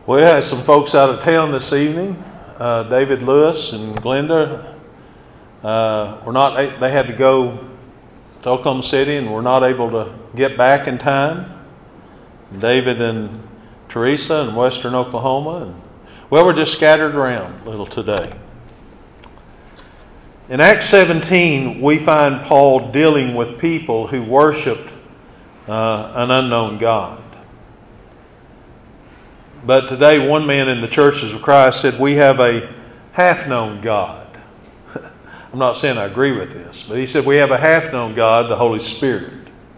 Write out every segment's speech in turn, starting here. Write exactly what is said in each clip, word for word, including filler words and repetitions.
We had some folks out of town this evening. Uh, David Lewis and Glenda uh, were not. They had to go to Oklahoma City and were not able to get back in time. David and Teresa in western Oklahoma, and well, we're just scattered around a little today. In Acts seventeen, we find Paul dealing with people who worshipped uh, an unknown God. But today, one man in the Churches of Christ said, we have a half-known God. I'm not saying I agree with this, but he said we have a half-known God, the Holy Spirit.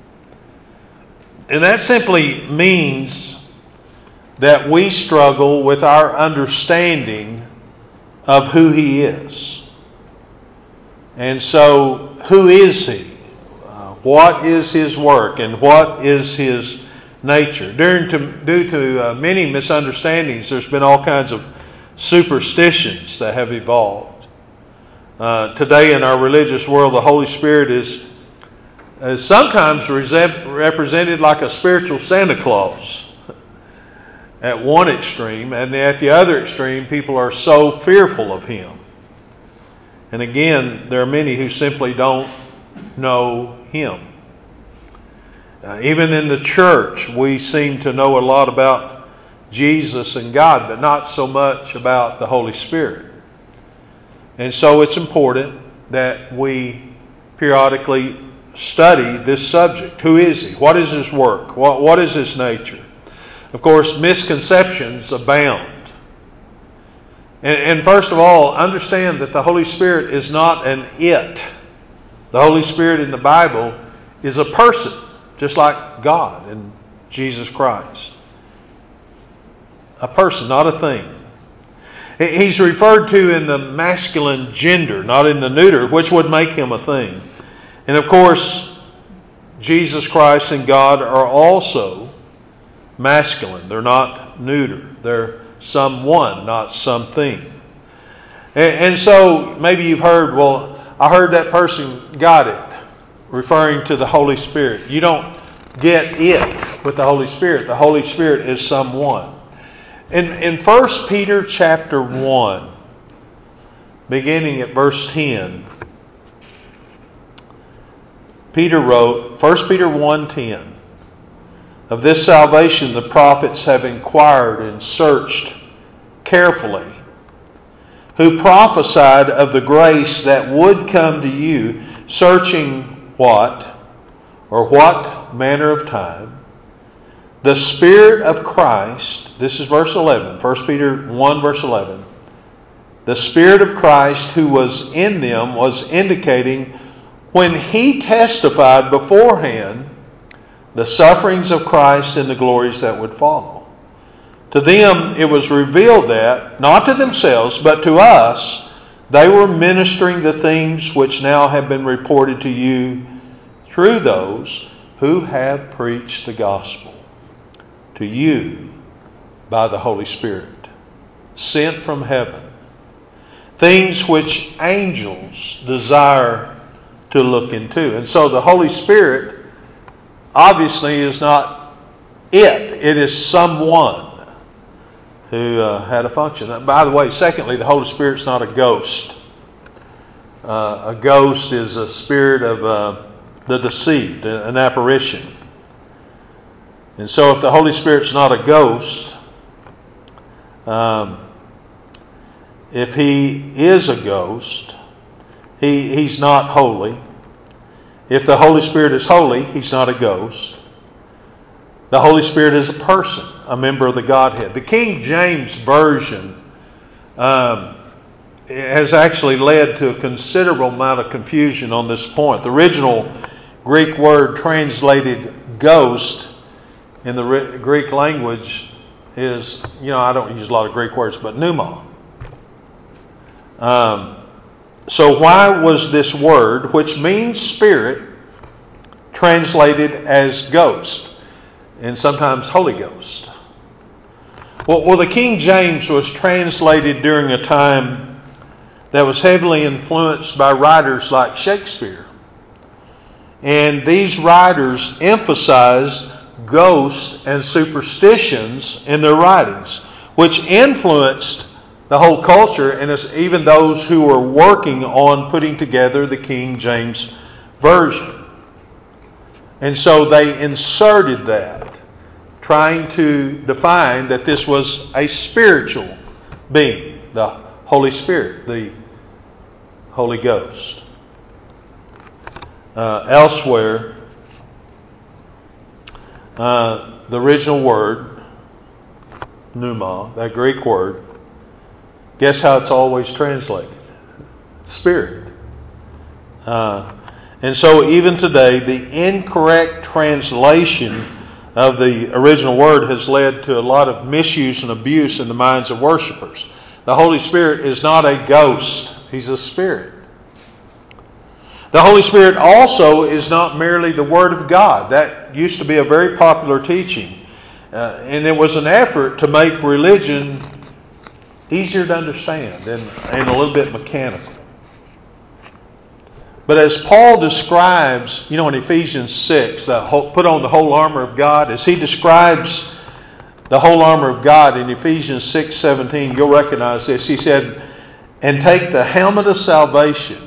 And that simply means that we struggle with our understanding of who He is. And so, who is He? Uh, what is His work? And what is His nature? Due to, due to uh, many misunderstandings, there's been all kinds of superstitions that have evolved. Uh, today in our religious world, the Holy Spirit is, is sometimes represented like a spiritual Santa Claus at one extreme, and at the other extreme, people are so fearful of Him. And again, there are many who simply don't know Him. Uh, even in the church, we seem to know a lot about Jesus and God, but not so much about the Holy Spirit. And so it's important that we periodically study this subject. Who is He? What is His work? What, what is His nature? Of course, misconceptions abound. And, and first of all, understand that the Holy Spirit is not an it. The Holy Spirit in the Bible is a person, just like God and Jesus Christ. A person, not a thing. He's referred to in the masculine gender, not in the neuter, which would make Him a thing. And of course, Jesus Christ and God are also masculine. They're not neuter. They're someone, not something. And, and so maybe you've heard, well, I heard that person got it, referring to the Holy Spirit. You don't get it with the Holy Spirit. The Holy Spirit is someone. In, in First Peter chapter one, beginning at verse ten, Peter wrote, First Peter one ten, of this salvation the prophets have inquired and searched carefully, who prophesied of the grace that would come to you, searching what, or what manner of time, the Spirit of Christ, this is verse eleven, First Peter one verse eleven, the Spirit of Christ who was in them was indicating when He testified beforehand the sufferings of Christ and the glories that would follow. To them it was revealed that, not to themselves, but to us, they were ministering the things which now have been reported to you through those who have preached the gospel to you by the Holy Spirit, sent from heaven. Things which angels desire to look into. And so the Holy Spirit obviously is not it. It is someone who uh, had a function. By the way, secondly, the Holy Spirit's not a ghost. Uh, a ghost is a spirit of uh, the deceived, an apparition. And so if the Holy Spirit's not a ghost, um, if He is a ghost, he, He's not holy. If the Holy Spirit is holy, He's not a ghost. The Holy Spirit is a person, a member of the Godhead. The King James Version um, has actually led to a considerable amount of confusion on this point. The original Greek word translated ghost in the Greek language is, you know, I don't use a lot of Greek words, but pneuma. Um, so why was this word, which means spirit, translated as ghost and sometimes Holy Ghost? Well, well, the King James was translated during a time that was heavily influenced by writers like Shakespeare. And these writers emphasized ghosts and superstitions in their writings, which influenced the whole culture, and it's even those who were working on putting together the King James Version. And so they inserted that, trying to define that this was a spiritual being, the Holy Spirit, the Holy Ghost. Uh, elsewhere, uh, the original word, pneuma, that Greek word, guess how it's always translated? Spirit. Uh, and so even today, the incorrect translation of the original word has led to a lot of misuse and abuse in the minds of worshipers. The Holy Spirit is not a ghost. He's a spirit. The Holy Spirit also is not merely the Word of God. That used to be a very popular teaching. Uh, and it was an effort to make religion easier to understand and, and a little bit mechanical. But as Paul describes, you know, in Ephesians six, the whole, put on the whole armor of God, as he describes the whole armor of God in Ephesians six seventeen, you'll recognize this. He said, and take the helmet of salvation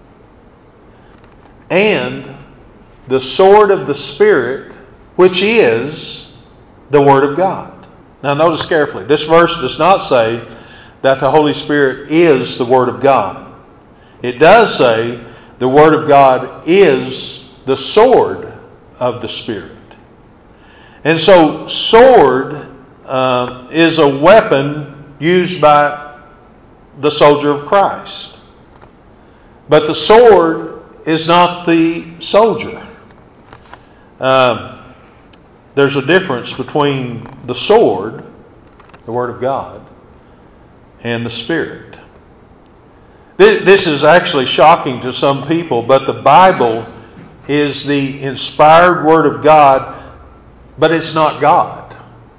and the sword of the Spirit, which is the Word of God. Now notice carefully, this verse does not say that the Holy Spirit is the Word of God. It does say the Word of God is the sword of the Spirit. And so, sword uh, is a weapon used by the soldier of Christ. But the sword is not the soldier. Um, there's a difference between the sword, the Word of God, and the Spirit. This is actually shocking to some people, but the Bible is the inspired Word of God, but it's not God.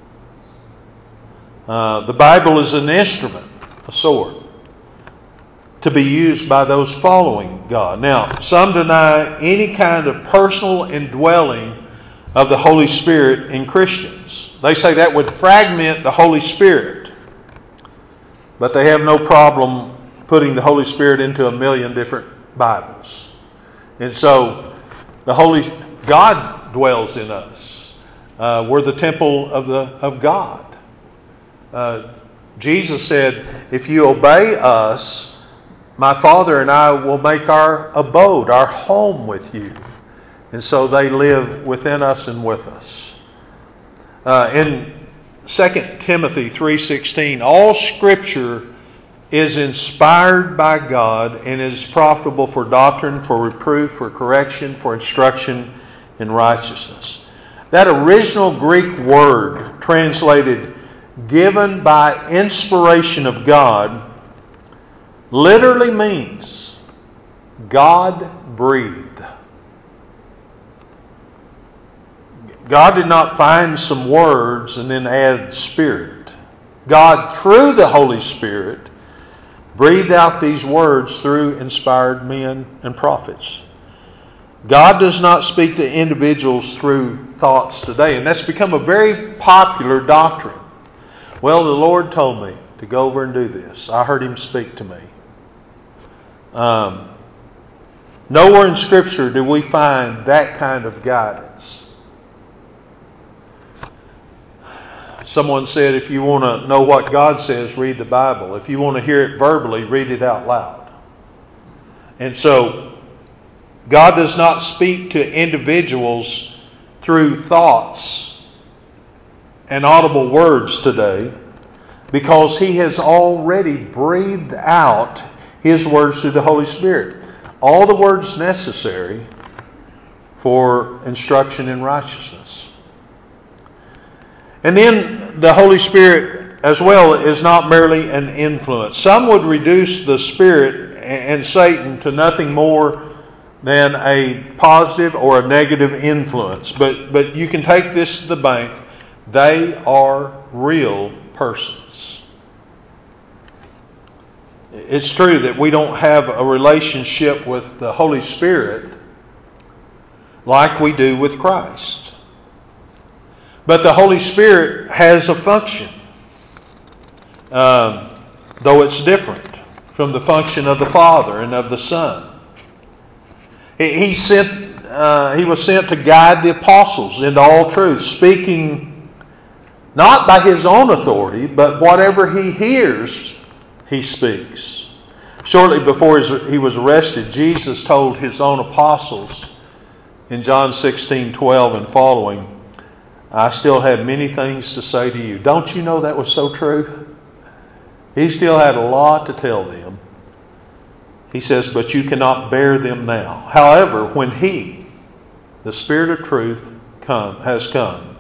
Uh, the Bible is an instrument, a sword, to be used by those following God. Now, some deny any kind of personal indwelling of the Holy Spirit in Christians. They say that would fragment the Holy Spirit, but they have no problem putting the Holy Spirit into a million different Bibles. And so the Holy God dwells in us. Uh, we're the temple of the of God. Uh, Jesus said, if you obey us, my Father and I will make our abode, our home with you. And so they live within us and with us. Uh, in Second Timothy three sixteen, all Scripture is inspired by God and is profitable for doctrine, for reproof, for correction, for instruction in righteousness. That original Greek word translated given by inspiration of God literally means God breathed. God did not find some words and then add Spirit. God, through the Holy Spirit, breathed out these words through inspired men and prophets. God does not speak to individuals through thoughts today, and that's become a very popular doctrine. Well, the Lord told me to go over and do this. I heard Him speak to me. Um, nowhere in Scripture do we find that kind of guidance. Someone said, if you want to know what God says, read the Bible. If you want to hear it verbally, read it out loud. And so, God does not speak to individuals through thoughts and audible words today, because He has already breathed out His words through the Holy Spirit. All the words necessary for instruction in righteousness. And then the Holy Spirit as well is not merely an influence. Some would reduce the Spirit and Satan to nothing more than a positive or a negative influence. But, but you can take this to the bank. They are real persons. It's true that we don't have a relationship with the Holy Spirit like we do with Christ. But the Holy Spirit has a function. um, though it's different from the function of the Father and of the Son. He, he sent. Uh, he was sent to guide the apostles into all truth, speaking not by his own authority, but whatever he hears, he speaks. Shortly before he was arrested, Jesus told his own apostles in John sixteen twelve and following, I still have many things to say to you. Don't you know that was so true? He still had a lot to tell them. He says, but you cannot bear them now. However, when he, the Spirit of truth, come, has come,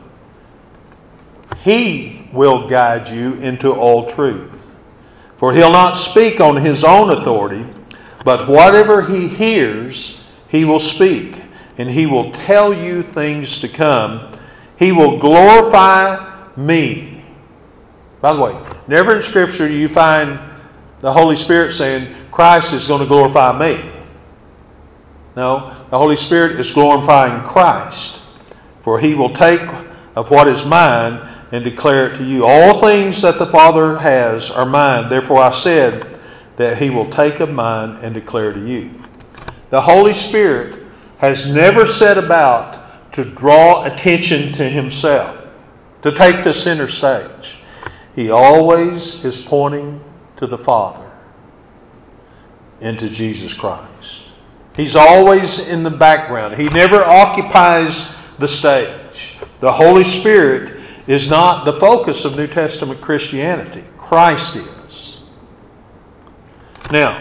he will guide you into all truth. For he'll not speak on his own authority, but whatever he hears, he will speak, and he will tell you things to come. He will glorify me. By the way, never in Scripture do you find the Holy Spirit saying, Christ is going to glorify me. No, the Holy Spirit is glorifying Christ, for he will take of what is mine and declare it to you. All things that the Father has are mine. Therefore I said that he will take of mine and declare to you. The Holy Spirit has never set about to draw attention to himself, to take the center stage. He always is pointing to the Father and to Jesus Christ. He's always in the background. He never occupies the stage. The Holy Spirit is not the focus of New Testament Christianity. Christ is. Now,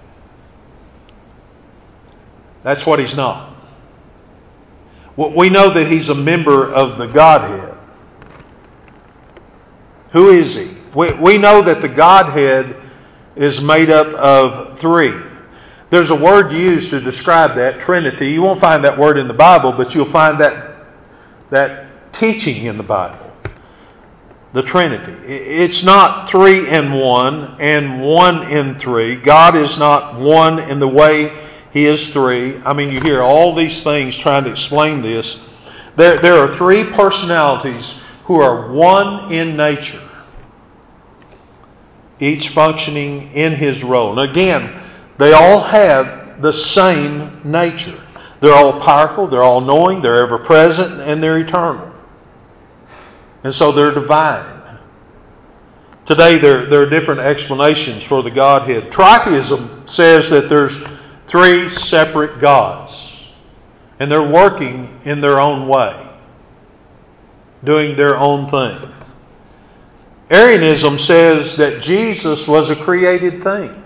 that's what he's not. We know that he's a member of the Godhead. Who is he? We, we know that the Godhead is made up of three. There's a word used to describe that, Trinity. You won't find that word in the Bible, but you'll find that, that teaching in the Bible. The Trinity. It's not three in one and one in three. God is not one in the way he is three. I mean, you hear all these things trying to explain this. There, there are three personalities who are one in nature, each functioning in his role. And again, they all have the same nature. They're all powerful, they're all knowing, they're ever present, and they're eternal. And so they're divine. Today there, there are different explanations for the Godhead. Tritheism says that there's three separate gods. And they're working in their own way. Doing their own thing. Arianism says that Jesus was a created thing.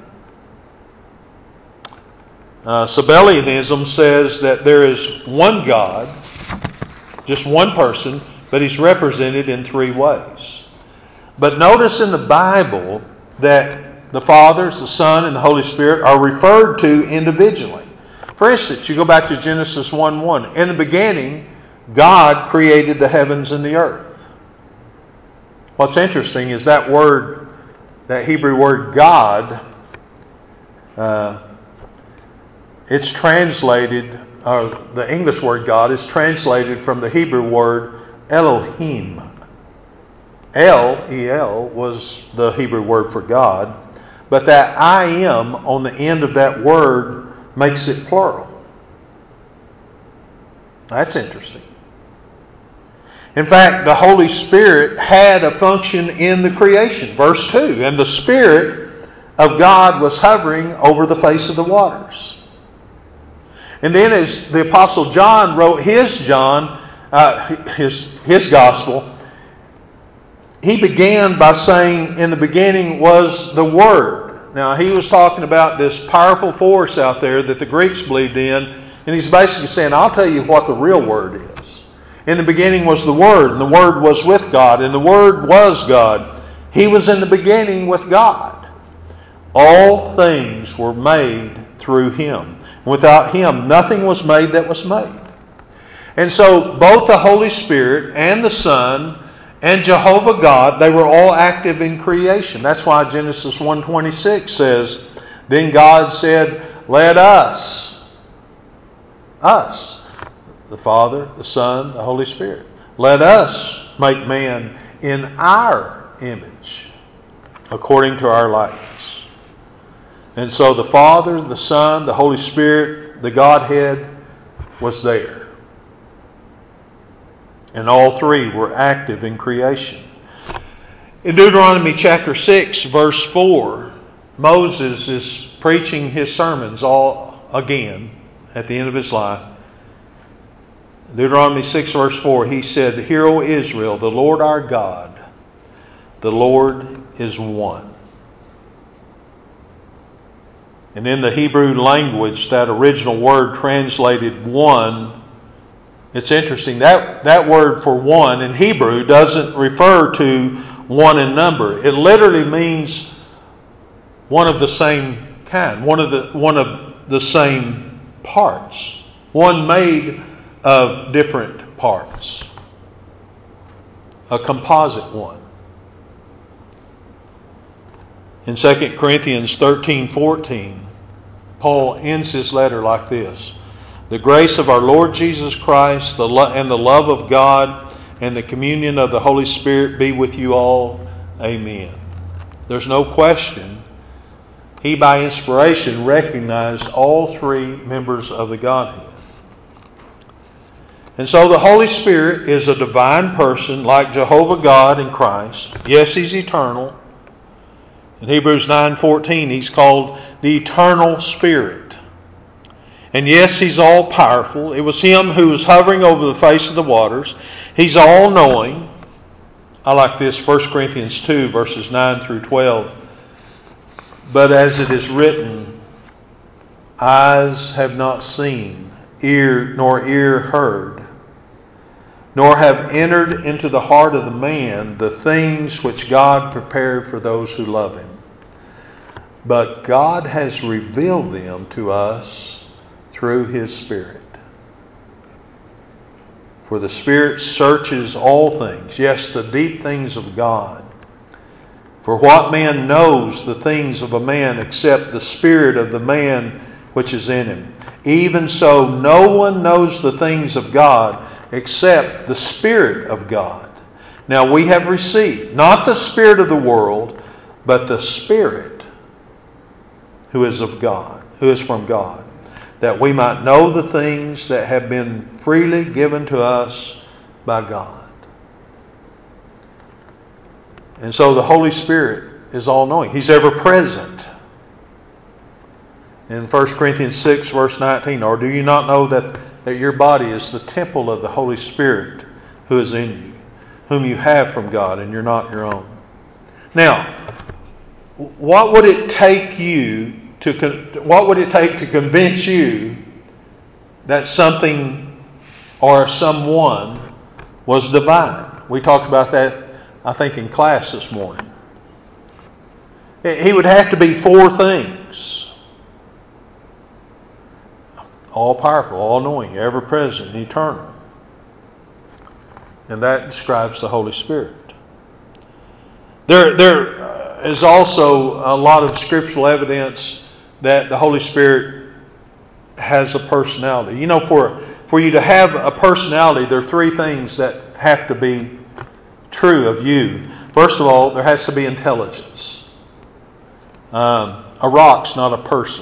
Uh, Sabellianism says that there is one God, just one person, but he's represented in three ways. But notice in the Bible that the Father, the Son, and the Holy Spirit are referred to individually. For instance, you go back to Genesis one one. In the beginning, God created the heavens and the earth. What's interesting is that word, that Hebrew word God, uh, it's translated, or the English word God is translated from the Hebrew word Elohim. El, E L, was the Hebrew word for God. But that I am on the end of that word makes it plural. That's interesting. In fact, the Holy Spirit had a function in the creation. Verse two, and the Spirit of God was hovering over the face of the waters. And then as the Apostle John wrote his John, uh, his, his gospel, he began by saying, in the beginning was the Word. Now, he was talking about this powerful force out there that the Greeks believed in, and he's basically saying, I'll tell you what the real Word is. In the beginning was the Word, and the Word was with God, and the Word was God. He was in the beginning with God. All things were made through Him. Without Him, nothing was made that was made. And so, both the Holy Spirit and the Son and Jehovah God, they were all active in creation. That's why Genesis one twenty-six says, then God said, let us, us, the Father, the Son, the Holy Spirit, let us make man in our image. according to our likeness. And so the Father, the Son, the Holy Spirit, the Godhead was there. And all three were active in creation. In Deuteronomy chapter six, verse four, Moses is preaching his sermons all again at the end of his life. Deuteronomy six, verse four, he said, "Hear, O Israel, the Lord our God, the Lord is one." And in the Hebrew language, that original word translated one, it's interesting. That, that word for one in Hebrew doesn't refer to one in number. It literally means one of the same kind, one of the one of the same parts, one made of different parts, a composite one. In Second Corinthians thirteen fourteen, Paul ends his letter like this: "The grace of our Lord Jesus Christ the lo- and the love of God and the communion of the Holy Spirit be with you all. Amen." There's no question. He, by inspiration, recognized all three members of the Godhead. And so the Holy Spirit is a divine person like Jehovah God in Christ. Yes, He's eternal. In Hebrews nine fourteen, He's called the Eternal Spirit. And yes, He's all-powerful. It was Him who was hovering over the face of the waters. He's all-knowing. I like this, First Corinthians two, verses nine through twelve. "But as it is written, eyes have not seen, ear nor ear heard, nor have entered into the heart of the man the things which God prepared for those who love Him. But God has revealed them to us through His Spirit. For the Spirit searches all things, yes, the deep things of God. For what man knows the things of a man except the spirit of the man which is in him? Even so, no one knows the things of God except the Spirit of God. Now we have received not the spirit of the world, but the Spirit who is of God, who is from God, that we might know the things that have been freely given to us by God." And so the Holy Spirit is all-knowing. He's ever-present. In First Corinthians six, verse nineteen, "Or do you not know that, that your body is the temple of the Holy Spirit who is in you, whom you have from God, and you're not your own?" Now, what would it take you to what would it take to convince you that something or someone was divine? We talked about that, I think, in class this morning. He would have to be four things: all-powerful, all-knowing, ever-present, eternal. And that describes the Holy Spirit. There, there is also a lot of scriptural evidence that the Holy Spirit has a personality. You know, for, for you to have a personality, there are three things that have to be true of you. First of all, there has to be intelligence. Um, a rock's not a person.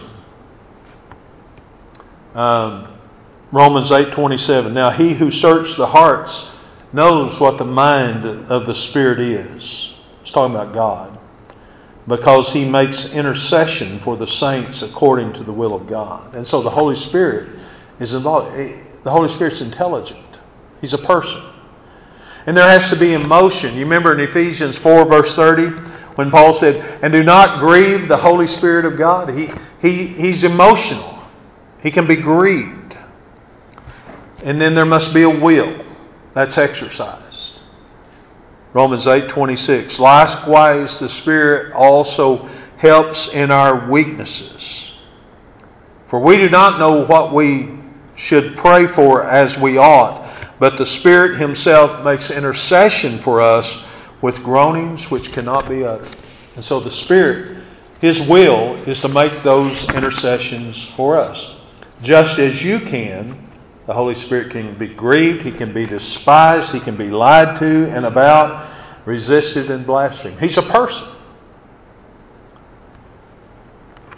Um, Romans eight twenty-seven. "Now he who searches the hearts knows what the mind of the Spirit is." It's talking about God. "Because He makes intercession for the saints according to the will of God." And so the Holy Spirit is involved. The Holy Spirit's intelligent. He's a person. And there has to be emotion. You remember in Ephesians four, verse thirty, when Paul said, "And do not grieve the Holy Spirit of God." He, he, he's emotional. He can be grieved. And then there must be a will. That's exercised. Romans eight twenty-six. "Likewise, the Spirit also helps in our weaknesses. For we do not know what we should pray for as we ought, but the Spirit Himself makes intercession for us with groanings which cannot be uttered." And so the Spirit, His will is to make those intercessions for us. Just as you can, the Holy Spirit can be grieved, He can be despised, He can be lied to and about, resisted and blasphemed. He's a person.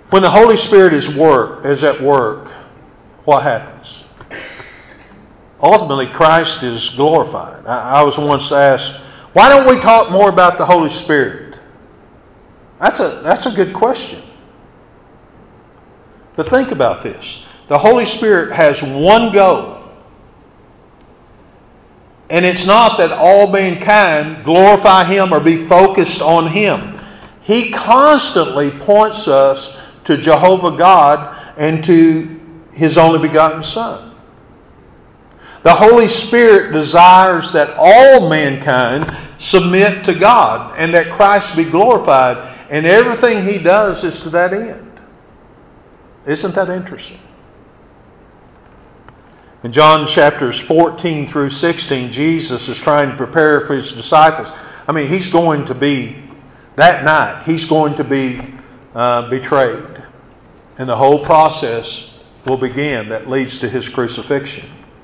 When the Holy Spirit is work is at work, what happens? Ultimately, Christ is glorified. I, I was once asked, why don't we talk more about the Holy Spirit? That's a that's a good question. But think about this. The Holy Spirit has one goal. And it's not that all mankind glorify Him or be focused on Him. He constantly points us to Jehovah God and to His only begotten Son. The Holy Spirit desires that all mankind submit to God and that Christ be glorified. And everything He does is to that end. Isn't that interesting? In John chapters fourteen through sixteen, Jesus is trying to prepare for His disciples. I mean, He's going to be, that night, He's going to be uh, betrayed. And the whole process will begin that leads to His crucifixion.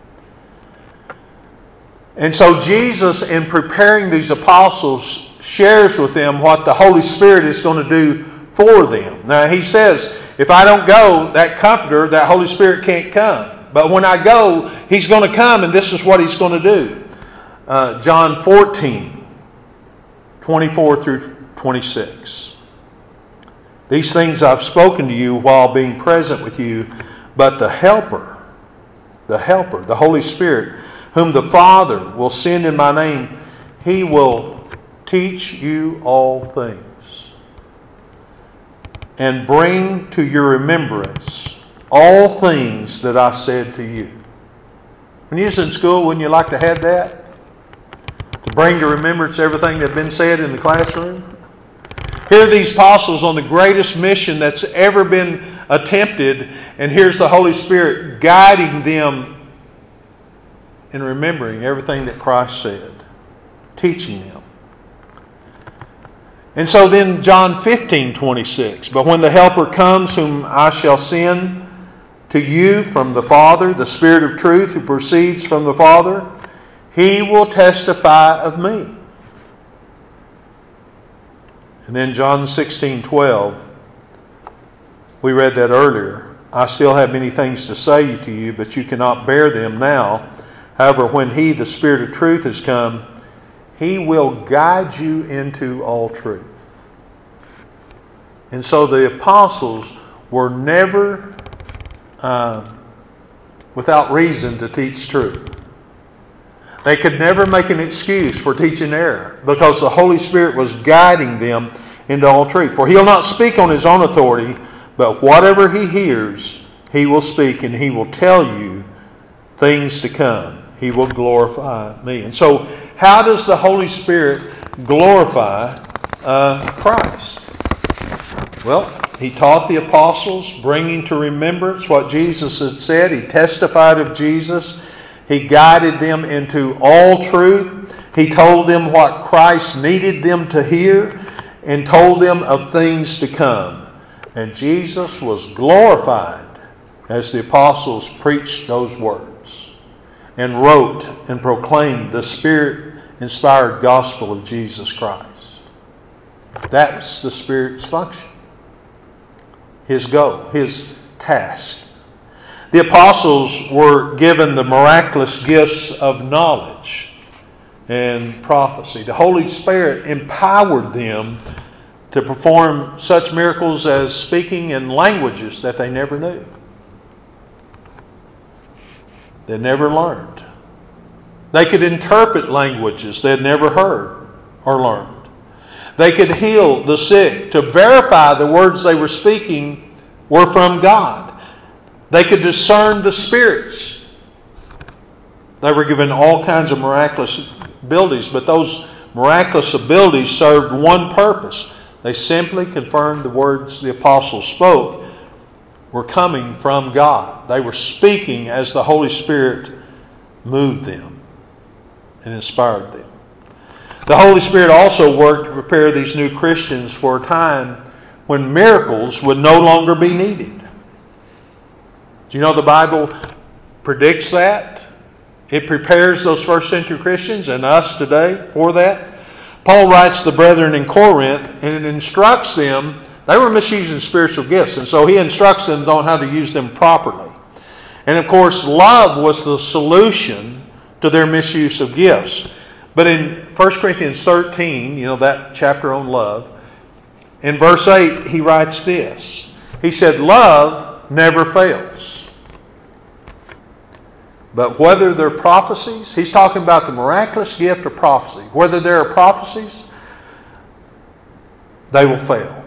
And so Jesus, in preparing these apostles, shares with them what the Holy Spirit is going to do for them. Now, He says, if I don't go, that Comforter, that Holy Spirit can't come. But when I go, He's going to come, and this is what He's going to do. Uh, John fourteen, twenty-four through twenty-six. These things I've spoken to you while being present with you, but the Helper, the Helper, the Holy Spirit, whom the Father will send in my name, He will teach you all things and bring to your remembrance all things that I said to you. When you was in school, wouldn't you like to have that? To bring to remembrance everything that had been said in the classroom? Here are these apostles on the greatest mission that's ever been attempted, and here's the Holy Spirit guiding them in remembering everything that Christ said, teaching them. And so then John fifteen twenty-six, but when the Helper comes, whom I shall send to you from the Father, the Spirit of truth who proceeds from the Father, He will testify of me. And then John sixteen twelve, we read that earlier. I still have many things to say to you, but you cannot bear them now. However, when He, the Spirit of truth, has come, He will guide you into all truth. And so the apostles were never uh, without reason to teach truth. They could never make an excuse for teaching error because the Holy Spirit was guiding them into all truth. For He'll not speak on His own authority, but whatever He hears, He will speak, and He will tell you things to come. He will glorify me. And so, how does the Holy Spirit glorify uh, Christ? Well, He taught the apostles, bringing to remembrance what Jesus had said. He testified of Jesus. He guided them into all truth. He told them what Christ needed them to hear and told them of things to come. And Jesus was glorified as the apostles preached those words and wrote and proclaimed the Spirit-inspired gospel of Jesus Christ. That's the Spirit's function, His goal, His task. The apostles were given the miraculous gifts of knowledge and prophecy. The Holy Spirit empowered them to perform such miracles as speaking in languages that they never knew. They never learned. They could interpret languages they had never heard or learned. They could heal the sick to verify the words they were speaking were from God. They could discern the spirits. They were given all kinds of miraculous abilities, but those miraculous abilities served one purpose. They simply confirmed the words the apostles spoke were coming from God. They were speaking as the Holy Spirit moved them and inspired them. The Holy Spirit also worked to prepare these new Christians for a time when miracles would no longer be needed. Do you know the Bible predicts that? It prepares those first century Christians and us today for that. Paul writes to the brethren in Corinth and it instructs them They were misusing spiritual gifts, and so he instructs them on how to use them properly. And of course, love was the solution to their misuse of gifts. But in First Corinthians thirteen, you know, that chapter on love, in verse eight, he writes this. He said, love never fails. But whether they're prophecies, he's talking about the miraculous gift of prophecy. Whether there are prophecies, they will fail.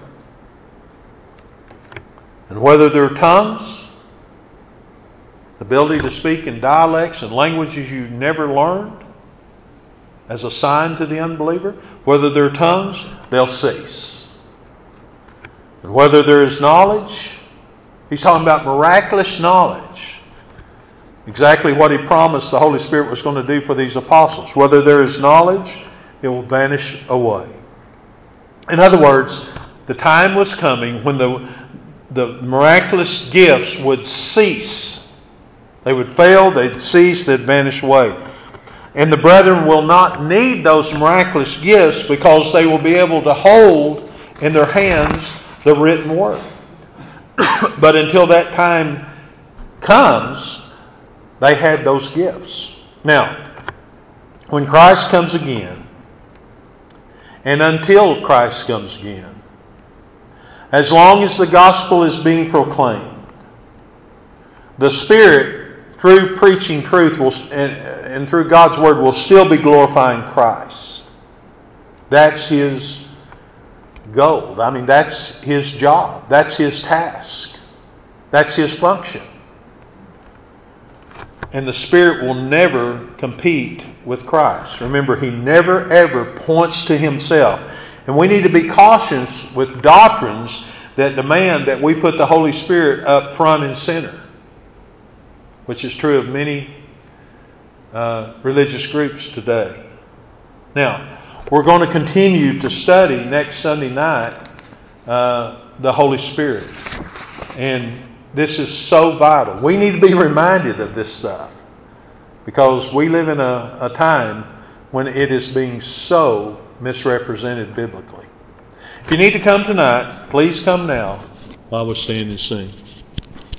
And whether they're tongues, the ability to speak in dialects and languages you never learned as a sign to the unbeliever, whether they're tongues, they'll cease. And whether there is knowledge, he's talking about miraculous knowledge. Exactly what he promised the Holy Spirit was going to do for these apostles. Whether there is knowledge, it will vanish away. In other words, the time was coming when the, the miraculous gifts would cease. They would fail, they'd cease, they'd vanish away. And the brethren will not need those miraculous gifts because they will be able to hold in their hands the written word. But until that time comes, they had those gifts. Now, when Christ comes again, and until Christ comes again, as long as the gospel is being proclaimed, the Spirit, through preaching truth will, and, and through God's word, will still be glorifying Christ. That's His goal. I mean, that's His job. That's His task. That's His function. And the Spirit will never compete with Christ. Remember, He never ever points to Himself. And we need to be cautious with doctrines that demand that we put the Holy Spirit up front and center, which is true of many uh, religious groups today. Now, we're going to continue to study next Sunday night uh, the Holy Spirit. And this is so vital. We need to be reminded of this stuff because we live in a, a time when it is being so misrepresented biblically. If you need to come tonight, please come now while we stand and sing.